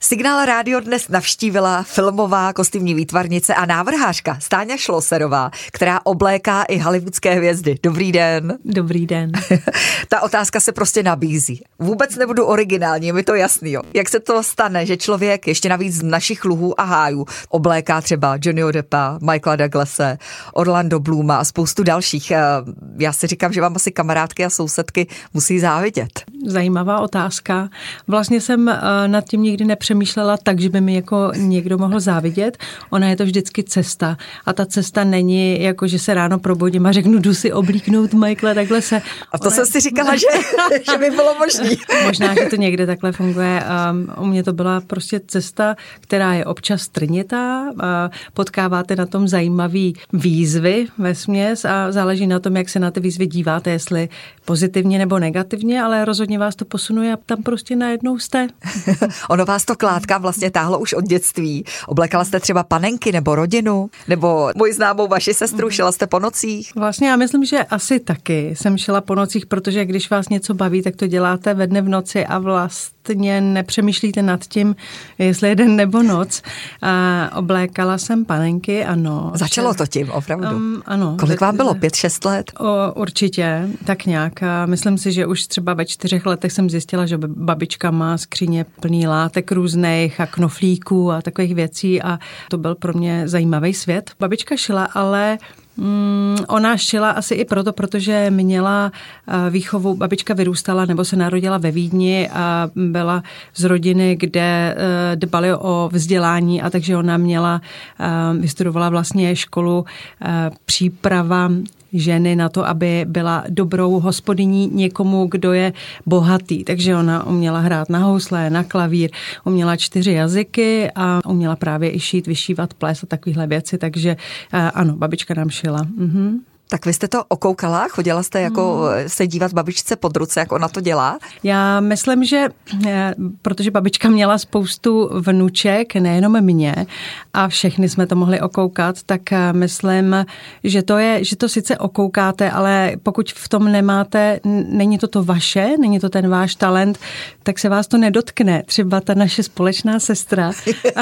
Signál Rádio dnes navštívila filmová kostýmní výtvarnice a návrhářka Stáňa Schlosserová, která obléká i hollywoodské hvězdy. Dobrý den. Dobrý den. Ta otázka se prostě nabízí. Vůbec nebudu originální, je mi to jasný. Jo. Jak se to stane, že člověk ještě navíc z našich luhů a hájů obléká třeba Johnnyho Deppa, Michaela Douglase, Orlando Blooma a spoustu dalších. Já si říkám, že vám asi kamarádky a sousedky musí závidět. Zajímavá otázka. Vlastně jsem nad tím nikdy nepřemýšlela tak, že by mi jako někdo mohl závidět. Ona je to vždycky cesta. A ta cesta není jako, že se ráno probudím a řeknu, jdu si oblíknout Michaela Douglase. A to jsem si říkala, že by bylo možný. Možná, že to někde takhle funguje. U mě to byla prostě cesta, která je občas trnitá. Potkáváte na tom zajímavý výzvy vesměs a záleží na tom, jak se na ty výzvy díváte, jestli pozitivně nebo negativně, ale rozhodně vás to posunuje a tam prostě najednou jste. Ono vás to Kládka vlastně táhlo už od dětství. Oblékala jste třeba panenky nebo rodinu, nebo moji známou vaši sestru, šila jste po nocích? Vlastně já myslím, že asi taky jsem šila po nocích, protože když vás něco baví, tak to děláte ve dne v noci a vlastně nepřemýšlíte nad tím, jestli je den nebo noc. Oblékala jsem panenky, ano. Začalo to tím, opravdu? Ano. Kolik vám bylo? 5-6 let? Určitě, tak nějak. Myslím si, že už třeba ve 4 letech jsem zjistila, že babička má skříně plný látek různých a knoflíků a takových věcí a to byl pro mě zajímavý svět. Babička šila, ale ona šila asi i proto, protože měla výchovu, babička vyrůstala nebo se narodila ve Vídni a byla z rodiny, kde dbali o vzdělání a takže ona vystudovala vlastně školu příprava ženy na to, aby byla dobrou hospodyní někomu, kdo je bohatý. Takže ona uměla hrát na housle, na klavír, uměla 4 jazyky a uměla právě i šít, vyšívat, ples a takovéhle věci. Takže ano, babička nám šila. Mhm. Tak vy jste to okoukala? Chodila jste jako se dívat babičce pod ruce, jak ona to dělá? Já myslím, že protože babička měla spoustu vnuček, nejenom mě, a všechny jsme to mohli okoukat, tak myslím, že to sice okoukáte, ale pokud v tom nemáte, není to vaše, není to ten váš talent, tak se vás to nedotkne. Třeba ta naše společná sestra,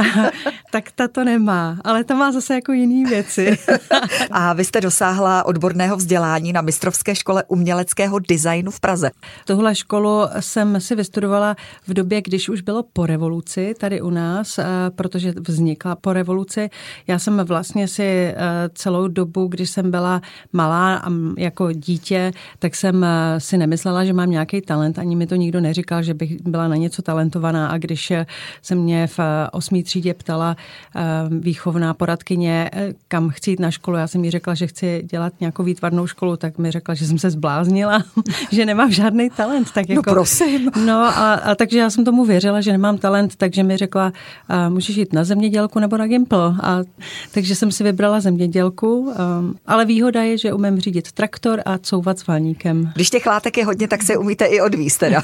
tak ta to nemá, ale ta má zase jako jiný věci. A vy jste dosáhla odborného vzdělání na mistrovské škole uměleckého designu v Praze. Tuhle školu jsem si vystudovala v době, když už bylo po revoluci tady u nás, protože vznikla po revoluci. Já jsem vlastně si celou dobu, když jsem byla malá a jako dítě, tak jsem si nemyslela, že mám nějaký talent. Ani mi to nikdo neříkal, že bych byla na něco talentovaná. A když se mě v 8. třídě ptala výchovná poradkyně, kam chci jít na školu, já jsem jí řekla, že chci dělat nějakou výtvarnou školu, tak mi řekla, že jsem se zbláznila, že nemám žádný talent. Tak jako, no prosím. No a takže já jsem tomu věřila, že nemám talent, takže mi řekla, můžeš jít na zemědělku nebo na Gimpl. Takže jsem si vybrala zemědělku, ale výhoda je, že umím řídit traktor a couvat s valníkem. Když těch látek je hodně, tak se umíte i odvízt teda.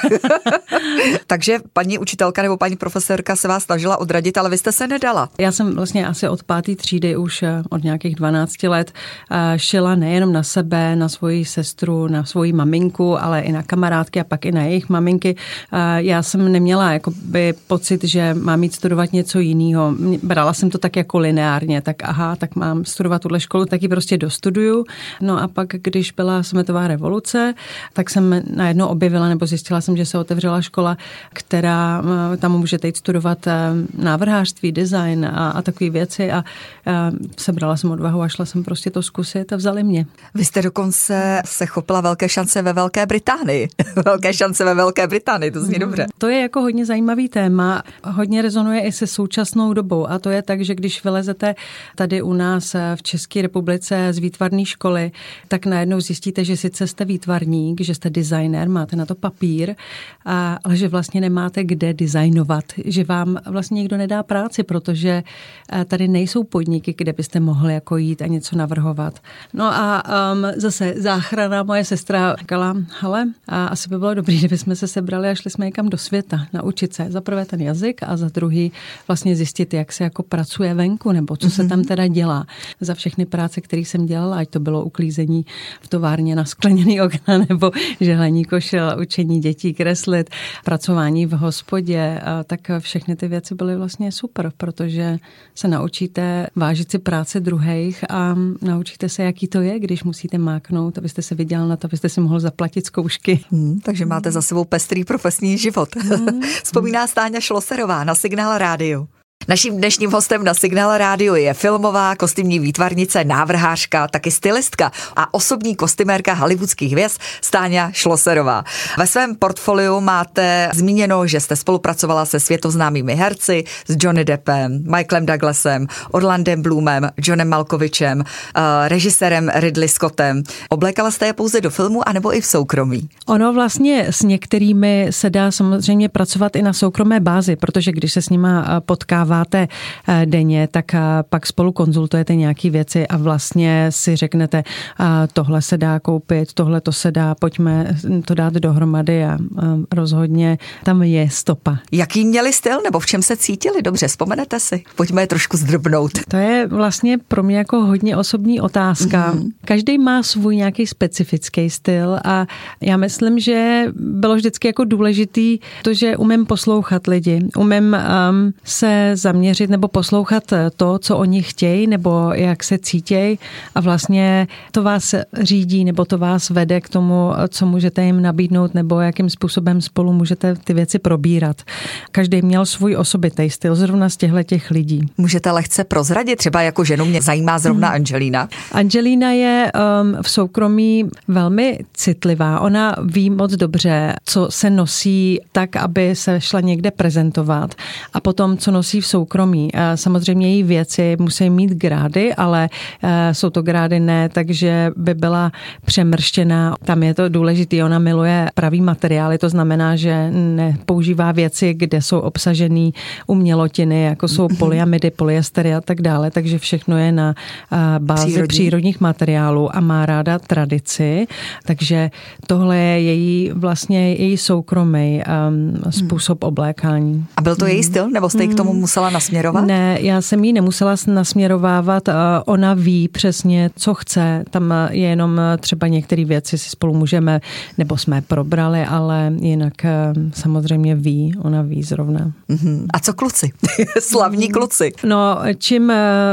Takže paní učitelka nebo paní profesorka se vás snažila odradit, ale vy jste se nedala. Já jsem vlastně asi od 5. třídy už od nějakých 12 let šila nejenom na sebe, na svoji sestru, na svoji maminku, ale i na kamarádky a pak i na jejich maminky. Já jsem neměla jakoby pocit, že mám jít studovat něco jiného. Brala jsem to tak jako lineárně, tak mám studovat tuhle školu, tak ji prostě dostuduju. No a pak, když byla světová revoluce, tak jsem najednou objevila, nebo zjistila jsem, že se otevřela škola, která tam můžete jít studovat návrhářství, design a takové věci a sebrala jsem odvahu a šla jsem prostě to zkusit a vzali mě. Vy jste dokonce se chopila velké šance ve Velké Británii. Velké šance ve Velké Británii, to zní dobře. To je jako hodně zajímavý téma, hodně rezonuje i se současnou dobou a to je tak, že když vylezete tady u nás v České republice z výtvarné školy, tak najednou zjistíte, že sice jste výtvarník, že jste designer, máte na to papír, ale že vlastně nemáte kde designovat, že vám vlastně nikdo nedá práci, protože tady nejsou podniky, kde byste mohli jako jít a něco navrhovat. No A zase záchrana, moje sestra říkala, hele, asi by bylo dobré, kdybychom se sebrali a šli jsme někam do světa, naučit se za prvé ten jazyk a za druhý vlastně zjistit, jak se jako pracuje venku, nebo co se tam teda dělá. Za všechny práce, které jsem dělala, ať to bylo uklízení v továrně na skleněný okna, nebo žehlení košel, učení dětí kreslit, pracování v hospodě, tak všechny ty věci byly vlastně super, protože se naučíte vážit si práce druhých a naučíte se, jaký to je, když musíte máknout, abyste se vydělal na to, abyste si mohl zaplatit zkoušky. Takže máte za sebou pestrý profesní život. Vzpomíná Stáňa Šloserová na Signál rádiu. Naším dnešním hostem na Signál rádiu je filmová, kostýmní výtvarnice, návrhářka, taky stylistka a osobní kostymérka hollywoodských hvězd Stáňa Šloserová. Ve svém portfoliu máte zmíněno, že jste spolupracovala se světoznámými herci, s Johnny Deppem, Michaelem Douglasem, Orlandem Bloomem, Johnem Malkovičem, režisérem Ridley Scottem. Oblékala jste je pouze do filmu, anebo i v soukromí? Ono vlastně s některými se dá samozřejmě pracovat i na soukromé bázi, protože když se s nima potkáváte denně, tak pak spolu konzultujete nějaké věci a vlastně si řeknete, tohle se dá koupit, tohle to se dá, pojďme to dát dohromady a rozhodně tam je stopa. Jaký měli styl, nebo v čem se cítili? Dobře, vzpomenete si? Pojďme je trošku zdrobnout. To je vlastně pro mě jako hodně osobní otázka. Každý má svůj nějaký specifický styl a já myslím, že bylo vždycky jako důležitý to, že umím poslouchat lidi, umím se zaměřit nebo poslouchat to, co oni chtějí, nebo jak se cítějí a vlastně to vás řídí, nebo to vás vede k tomu, co můžete jim nabídnout, nebo jakým způsobem spolu můžete ty věci probírat. Každý měl svůj osobitý styl, zrovna z těch lidí. Můžete lehce prozradit, třeba jako ženu mě zajímá zrovna Angelina. Angelina je v soukromí velmi citlivá. Ona ví moc dobře, co se nosí tak, aby se šla někde prezentovat a potom, co nosí v soukromí. Samozřejmě její věci musí mít grády, ale jsou to grády ne, takže by byla přemrštěná. Tam je to důležité, ona miluje pravý materiály, to znamená, že nepoužívá věci, kde jsou obsažený umělotiny, jako jsou polyamidy, polyestery a tak dále, takže všechno je na bázi přírodních materiálů a má ráda tradici, takže tohle je její soukromý způsob oblékání. A byl to její styl, nebo jste ji k tomu musela nasměrovat? Ne, já jsem jí nemusela nasměrovávat. Ona ví přesně, co chce. Tam je jenom třeba některé věci si spolu můžeme, nebo jsme probrali, ale jinak samozřejmě ví, ona ví zrovna. A co kluci? Slavní kluci. No, čím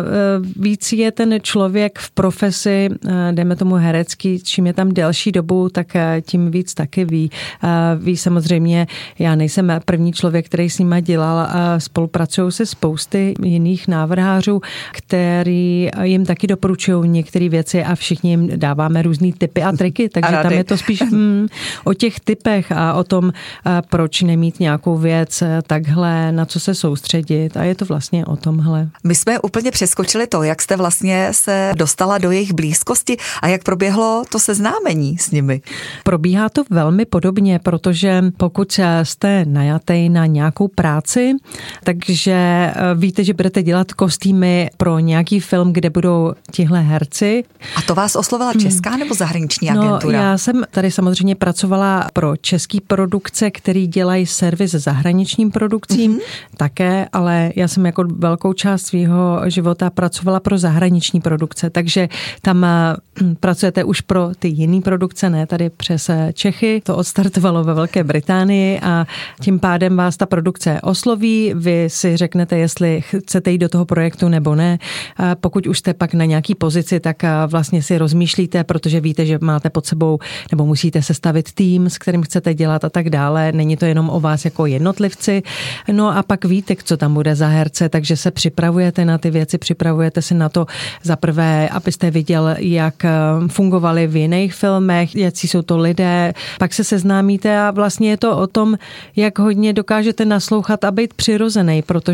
víc je ten člověk v profesi, dejme tomu herecký, čím je tam delší dobu, tak tím víc taky ví. Ví samozřejmě, já nejsem první člověk, který s nima dělal, spolupracují se spousty jiných návrhářů, který jim taky doporučují některé věci a všichni jim dáváme různý tipy a triky, takže tam je to spíš o těch tipech a o tom, proč nemít nějakou věc takhle, na co se soustředit a je to vlastně o tomhle. My jsme úplně přeskočili to, jak jste vlastně se dostala do jejich blízkosti a jak proběhlo to seznámení s nimi. Probíhá to velmi podobně, protože pokud jste najatý na nějakou práci, takže víte, že budete dělat kostýmy pro nějaký film, kde budou tihle herci. A to vás oslovila česká nebo zahraniční agentura? No, já jsem tady samozřejmě pracovala pro český produkce, který dělají servis zahraničním produkcím také, ale já jsem jako velkou část svého života pracovala pro zahraniční produkce, takže tam pracujete už pro ty jiné produkce, ne tady přes Čechy. To odstartovalo ve Velké Británii a tím pádem vás ta produkce osloví, vy si řeknete, jestli chcete jít do toho projektu nebo ne. Pokud už jste pak na nějaký pozici, tak vlastně si rozmýšlíte, protože víte, že máte pod sebou nebo musíte sestavit tým, s kterým chcete dělat a tak dále. Není to jenom o vás jako jednotlivci. No a pak víte, co tam bude za herce, takže se připravujete na ty věci, připravujete si na to za prvé, abyste viděl, jak fungovali v jiných filmech, jaký jsou to lidé. Pak se seznámíte a vlastně je to o tom, jak hodně dokážete naslouchat a být přirozený, protože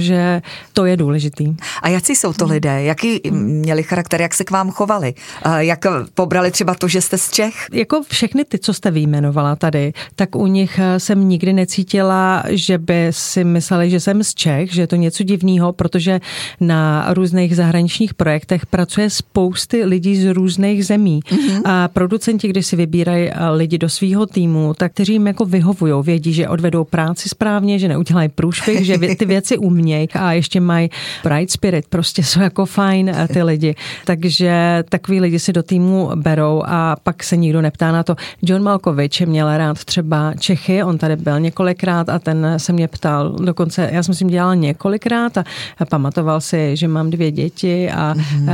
takže to je důležitý. A jaký jsou to lidé? Jaký měli charakter? Jak se k vám chovali? Jak pobrali třeba to, že jste z Čech? Jako všechny ty, co jste vyjmenovala tady, tak u nich jsem nikdy necítila, že by si mysleli, že jsem z Čech, že je to něco divného, protože na různých zahraničních projektech pracuje spousty lidí z různých zemí. A producenti, když si vybírají lidi do svého týmu, tak kteří jim jako vyhovujou, vědí, že odvedou práci správně, že neudělají průšvih, že ty věci umějí a ještě mají bright spirit, prostě jsou jako fajn ty lidi. Takže takový lidi si do týmu berou a pak se nikdo neptá na to. John Malkovich měl rád třeba Čechy, on tady byl několikrát a ten se mě ptal, dokonce já jsem s ním dělala několikrát a pamatoval si, že mám 2 děti a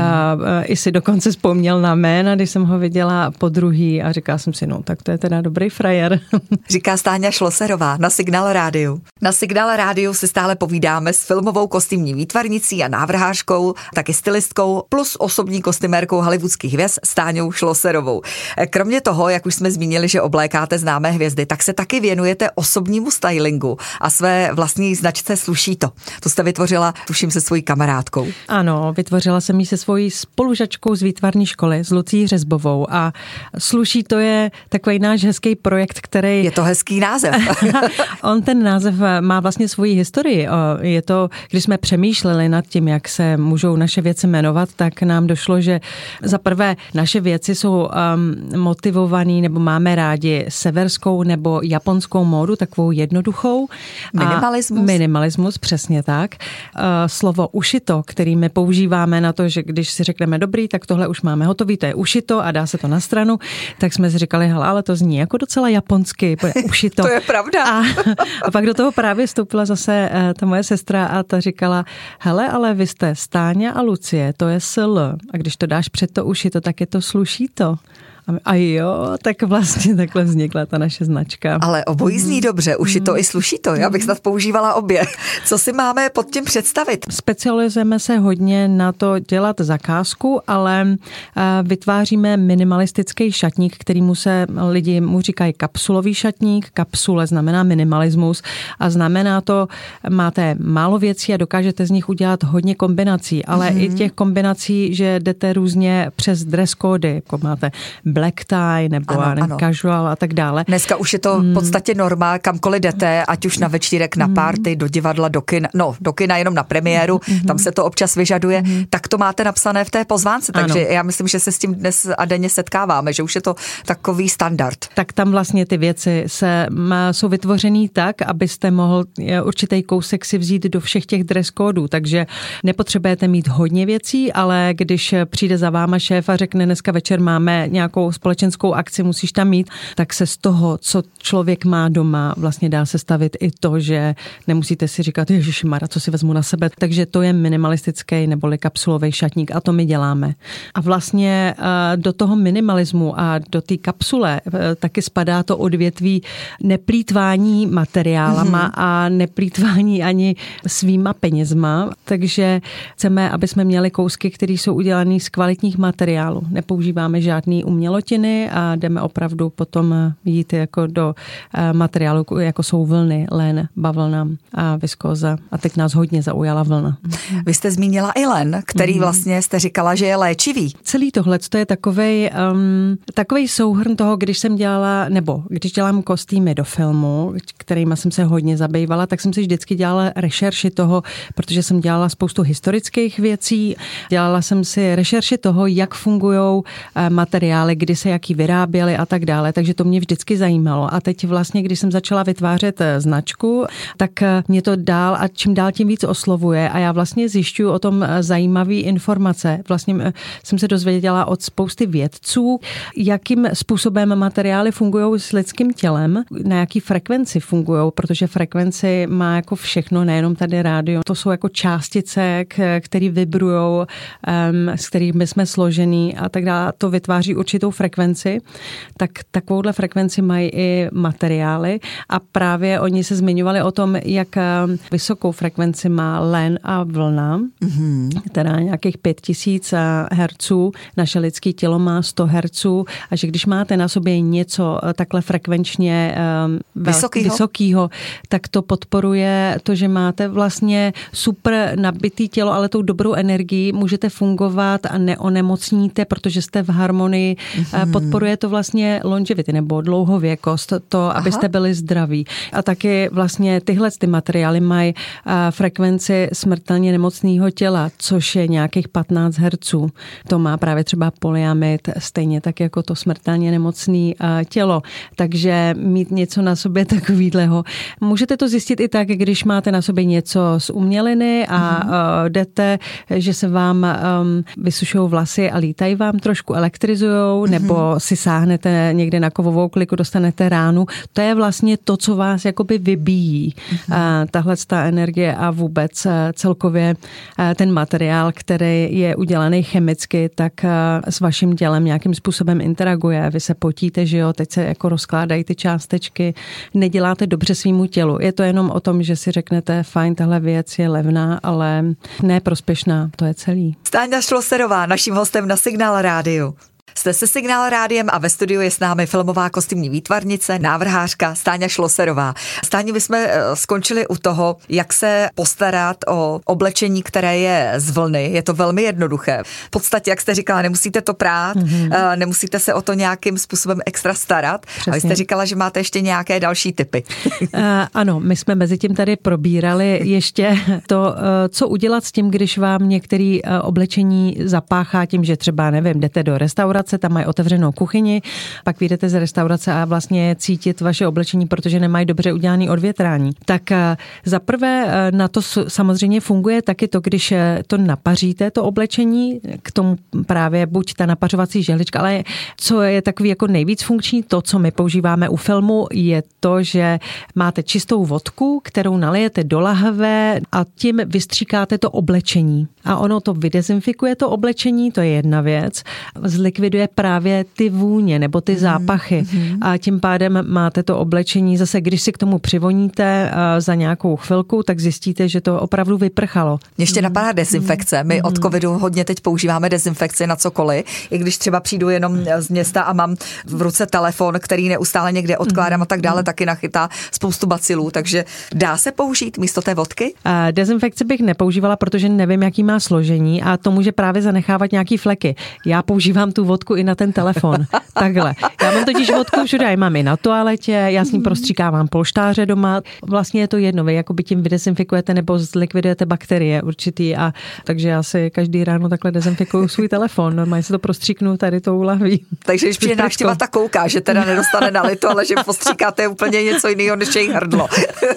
i si dokonce vzpomněl na jména, když jsem ho viděla podruhý a říkala jsem si, no tak to je teda dobrý frajer. Říká Stáňa Šloserová na Signál rádiu. Na Signál rádiu si stále povídáme s filmovou kostýmní výtvarnicí a návrhářkou, taky stylistkou plus osobní kostymérkou hollywoodských hvězd Stáňou Šloserovou. Kromě toho, jak už jsme zmínili, že oblékáte známé hvězdy, tak se taky věnujete osobnímu stylingu a své vlastní značce Sluší to. To jste vytvořila, tuším, se svojí kamarádkou. Ano, vytvořila jsem ji se svojí spolužačkou z výtvarní školy, s Lucí Řezbovou a Sluší to je takový náš hezký projekt, který... Je to hezký název. On ten název má vlastně svoji historii. Je to, když jsme přemýšleli nad tím, jak se můžou naše věci jmenovat, tak nám došlo, že za prvé naše věci jsou motivovaný, nebo máme rádi severskou nebo japonskou módu, takovou jednoduchou. Minimalismus, přesně tak. Slovo ušito, který my používáme na to, že když si řekneme dobrý, tak tohle už máme hotový, to je ušito a dá se to na stranu, tak jsme si říkali, hele, ale to zní jako docela japonsky, ušito. To je pravda. A pak do toho právě vstoupila zase ta moje sestra a ta říkala, hele, ale vy jste Stáňa a Lucie, to je SL. A když to dáš před to ušito, tak je to Sluší to. A jo, tak vlastně takhle vznikla ta naše značka. Ale obojí zní dobře, už je to i Sluší to, já bych snad používala obě. Co si máme pod tím představit? Specializujeme se hodně na to dělat zakázku, ale vytváříme minimalistický šatník, kterýmu se lidi mu říkají kapsulový šatník. Kapsule znamená minimalismus a znamená to, máte málo věcí a dokážete z nich udělat hodně kombinací, ale i těch kombinací, že jdete různě přes dress kódy, jako máte black tie nebo ano. Casual a tak dále. Dneska už je to v podstatě norma, kamkoliv jdete, ať už na večírek, na party, do divadla, do kina jenom na premiéru, tam se to občas vyžaduje, tak to máte napsané v té pozvánce, takže já myslím, že se s tím dnes a denně setkáváme, že už je to takový standard. Tak tam vlastně ty věci jsou vytvořený tak, abyste mohl určitý kousek si vzít do všech těch dress kódů, takže nepotřebujete mít hodně věcí, ale když přijde za váma šéf a řekne, dneska večer máme nějakou společenskou akci, musíš tam mít, tak se z toho, co člověk má doma, vlastně dá se stavit i to, že nemusíte si říkat, ježišmarja, co si vezmu na sebe. Takže to je minimalistický neboli kapsulový šatník a to my děláme. A vlastně do toho minimalismu a do té kapsule taky spadá to odvětví neplýtvání materiálama a neplýtvání ani svýma penězma. Takže chceme, aby jsme měli kousky, které jsou udělané z kvalitních materiálů. Nepoužíváme žádný umělotiny a jdeme opravdu potom jít jako do materiálu, jako jsou vlny, len, bavlna a viskóza. A teď nás hodně zaujala vlna. Vy jste zmínila i len, který vlastně jste říkala, že je léčivý. Celý tohle to je takovej souhrn toho, když jsem dělala, nebo když dělám kostýmy do filmu, kterýma jsem se hodně zabývala, tak jsem si vždycky dělala rešerši toho, protože jsem dělala spoustu historických věcí. Dělala jsem si rešerši toho, jak fungujou materiály, kdy se jaký vyráběly a tak dále, takže to mě vždycky zajímalo. A teď vlastně, když jsem začala vytvářet značku, tak mě to dál a čím dál tím víc oslovuje a já vlastně zjišťuju o tom zajímavé informace. Vlastně jsem se dozvěděla od spousty vědců, jakým způsobem materiály fungují s lidským tělem, na jaký frekvenci fungují, protože frekvenci má jako všechno, nejenom tady rádio. To jsou jako částice, které vibrujou, s kterými jsme složený a tak dále. To vytváří určitou frekvenci, tak takovouhle frekvenci mají i materiály a právě oni se zmiňovali o tom, jak vysokou frekvenci má len a vlna, teda nějakých 5000 hertzů, naše lidské tělo má 100 hertzů a že když máte na sobě něco takhle frekvenčně vysokýho, tak to podporuje to, že máte vlastně super nabitý tělo, ale tou dobrou energií můžete fungovat a neonemocníte, protože jste v harmonii. Podporuje to vlastně longevity nebo dlouhověkost, to, abyste byli zdraví. A taky vlastně tyhle ty materiály mají frekvenci smrtelně nemocného těla, což je nějakých 15 hertzů. To má právě třeba polyamid, stejně tak jako to smrtelně nemocné tělo. Takže mít něco na sobě takovýhleho. Můžete to zjistit i tak, když máte na sobě něco z uměliny a jdete, že se vám vysušují vlasy a lítají vám trošku, elektrizujou, nebo si sáhnete někde na kovovou kliku, dostanete ránu. To je vlastně to, co vás jakoby vybíjí. Tahle energie a vůbec celkově ten materiál, který je udělaný chemicky, tak s vaším tělem nějakým způsobem interaguje. Vy se potíte, že jo, teď se jako rozkládají ty částečky, neděláte dobře svýmu tělu. Je to jenom o tom, že si řeknete, fajn, tahle věc je levná, ale ne prospěšná, to je celý. Stáňa Schlosserová, naším hostem na Signál rádiu. Jste se Signál rádiem a ve studiu je s námi filmová kostýmní výtvarnice, návrhářka Stáňa Schlosserová. Stáni, my jsme skončili u toho, jak se postarat o oblečení, které je z vlny. Je to velmi jednoduché. V podstatě, jak jste říkala, nemusíte to prát, nemusíte se o to nějakým způsobem extra starat. Přesně. A vy jste říkala, že máte ještě nějaké další tipy. Ano, my jsme mezi tím tady probírali ještě to, co udělat s tím, když vám některé oblečení zapáchá tím, že třeba, nevím, jdete do restaurace, tam mají otevřenou kuchyni, pak vyjdete z restaurace a vlastně cítit vaše oblečení, protože nemají dobře udělaný odvětrání. Tak za prvé na to samozřejmě funguje taky to, když to napaříte, to oblečení, k tomu právě buď ta napařovací žehlička, ale co je takový jako nejvíc funkční, to, co my používáme u filmu, je to, že máte čistou vodku, kterou nalijete do lahve a tím vystříkáte to oblečení. A ono to vydezinfikuje to oblečení, to je jedna věc. Zlikviduje právě ty vůně nebo ty zápachy. A tím pádem máte to oblečení zase, když si k tomu přivoníte za nějakou chvilku, tak zjistíte, že to opravdu vyprchalo. Ještě napadá dezinfekce. My od covidu hodně teď používáme dezinfekci na cokoliv. I když třeba přijdu jenom z města a mám v ruce telefon, který neustále někde odkládám a tak dále, taky nachytá spoustu bacilů. Takže dá se použít místo té vodky? Dezinfekci bych nepoužívala, protože nevím, jaký má složení a to může právě zanechávat nějaký fleky. Já používám tu vodku i na ten telefon. Takhle. Já mám totiž vodku všude, já mám i na toaletě, já s ním prostříkávám polštáře doma. Vlastně je to jedno, vy jakoby tím vydezinfikujete nebo zlikvidujete bakterie určitý a takže já si každý ráno takhle dezinfikuju svůj telefon. Normálně se to prostříknu tady tou lahví. Takže když přijde návštěva, tak kouká, že teda nedostane na lito, ale že postříkáte úplně něco jiného, než jejich hrdlo.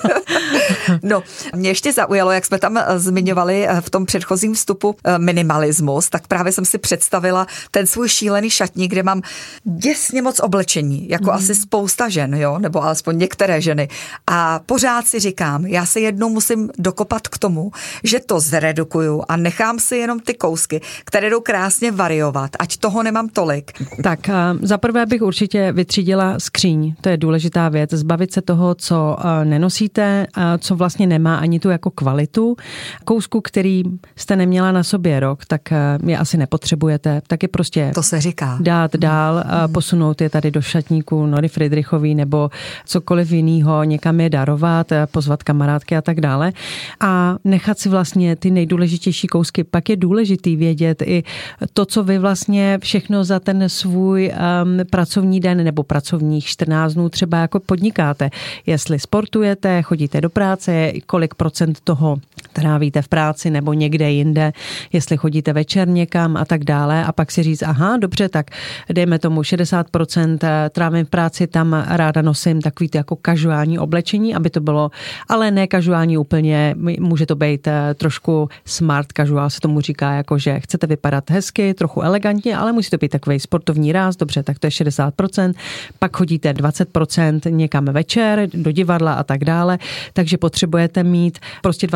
No, mě ještě zaujalo, jak jsme tam zmiňovali v tom předchozím vstupu minimalismus, tak právě jsem si představila ten svůj šílený šatník, kde mám děsně moc oblečení, jako asi spousta žen, jo, nebo alespoň některé ženy. A pořád si říkám, já se jednou musím dokopat k tomu, že to zredukuju a nechám si jenom ty kousky, které jdou krásně variovat, ať toho nemám tolik. Tak zaprvé bych určitě vytřídila skříň, to je důležitá věc, zbavit se toho, co nenosíte, co vlastně nemá ani tu jako kvalitu. Kousku, který jste neměla na sobě rok, tak je asi nepotřebujete, tak je prostě to se říká. Dát dál, posunout je tady do šatníku Nory Friedrichový nebo cokoliv jiného, někam je darovat, pozvat kamarádky a tak dále. A nechat si vlastně ty nejdůležitější kousky. Pak je důležitý vědět i to, co vy vlastně všechno za ten svůj pracovní den nebo pracovních 14 dnů třeba jako podnikáte. Jestli sportujete, chodíte do práce, kolik procent toho trávíte v práci nebo někde jinde, jestli chodíte večer někam a tak dále a pak si říct, aha, dobře, tak dejme tomu 60% trávím v práci, tam ráda nosím takový jako casuální oblečení, aby to bylo, ale ne casuální úplně, může to být trošku smart casual, se tomu říká, jako že chcete vypadat hezky, trochu elegantně, ale musí to být takový sportovní ráz, dobře, tak to je 60%, pak chodíte 20% někam večer, do divadla a tak dále, takže potřebujete mít prostě 20%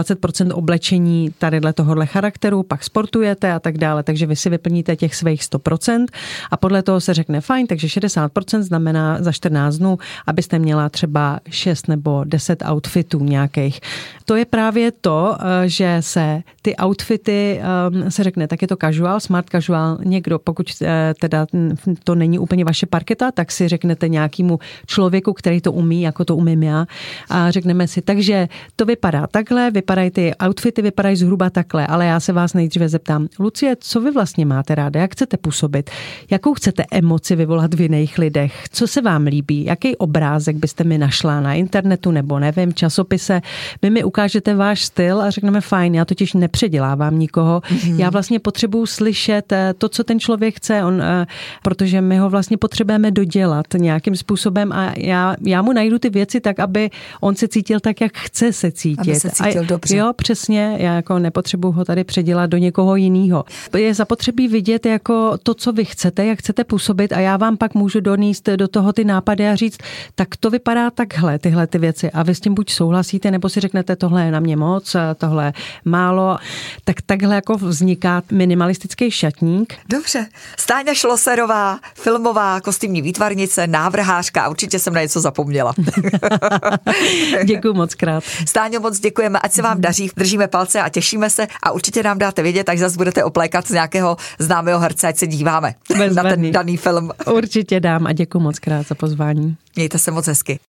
100% oblečení tadyhle tohohle charakteru, pak sportujete a tak dále, takže vy si vyplníte těch svých 100% a podle toho se řekne fajn, takže 60% znamená za 14 dnů, abyste měla třeba 6 nebo 10 outfitů nějakých. To je právě to, že se ty outfity se řekne, tak je to casual, smart casual, někdo, pokud teda to není úplně vaše parketa, tak si řeknete nějakému člověku, který to umí, jako to umím já a řekneme si, takže to vypadá takhle, vypadají ty outfity, vypadají zhruba takhle, ale já se vás nejdříve zeptám, Lucie, co vy vlastně máte ráda, jak chcete působit, jakou chcete emoci vyvolat v jiných lidech, co se vám líbí, jaký obrázek byste mi našla na internetu nebo nevím, časopise, vy mi ukážete váš styl a řekneme fajn, já totiž nepředělávám nikoho, já vlastně potřebuju slyšet to, co ten člověk chce, protože my ho vlastně potřebujeme dodělat nějakým způsobem a já mu najdu ty věci tak, aby on se cítil tak, jak chce se cítit. Aby se cítil dobře. Jo, přesně, já jako nepotřebuju ho tady předělat do někoho jiného. Je zapotřebí vidět jako to, co vy chcete, jak chcete působit a já vám pak můžu donést do toho ty nápady a říct, tak to vypadá takhle, tyhle ty věci a vy s tím buď souhlasíte, nebo si řeknete, tohle je na mě moc, tohle málo, tak takhle jako vzniká minimalistický šatník. Dobře. Stáňa Šloserová, filmová kostýmní výtvarnice, návrhářka, určitě jsem na něco zapomněla. Děkuju moc krát. Stáňo, moc děkujeme, ať se vám daří, držíme palce a těšíme se a určitě nám dáte vědět, až zase budete oplékat z nějakého známého herce, ať se díváme na ten daný film. Určitě dám a děkuju moc krát za pozvání. Mějte se moc hezky.